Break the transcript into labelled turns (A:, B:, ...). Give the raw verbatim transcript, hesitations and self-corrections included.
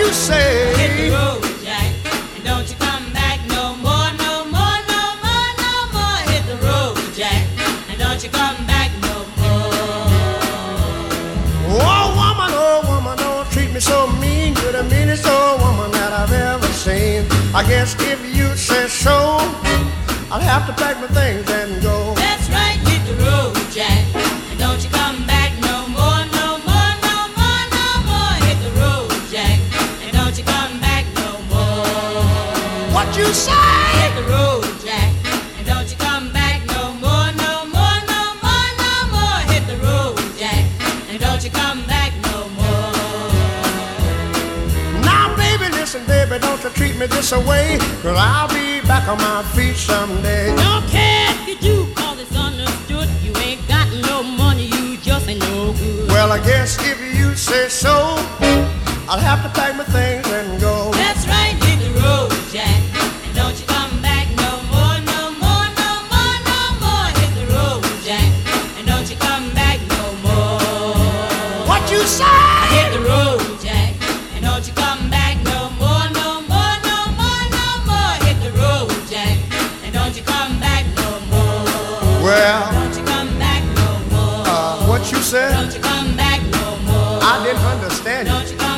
A: you say?
B: Hit the road, Jack, and don't you come back no more, no more, no more, no more. Hit the road, Jack, and don't you come back no more.
A: Oh woman, oh woman, don't treat me so mean. You're the meanest old woman that I've ever seen. I guess if you say so, I'll have to pack my things and go.
B: That's right, hit the road, Jack, and don't you come back no more, no more, no more, no more. Hit the road, Jack, and don't you come back no more.
A: What you say?
B: Hit the road, Jack, and don't you come back no more, no more, no more, no more. Hit the road, Jack, and don't you come back no more.
A: Now baby, listen baby, don't you treat me this away, 'cause I'll be back on my feet someday.
B: Don't care if you do, 'cause it's understood. You ain't got no money, you just ain't no good.
A: Well, I guess if you say so, I'll have to pack my things and go.
B: That's right, hit the road, Jack, and don't you come back no more, no more, no more, no more. Hit the road, Jack, and don't you come back no more.
A: What you say?
B: Hit the road, Jack, and don't you come back no more, no more, no more, no more. Hit the road, Jack, and don't you come back no more.
A: Well,
B: Don't you come back no more.
A: uh, what you said?
B: Don't you come back no more.
A: I didn't understand you.
B: Don't you come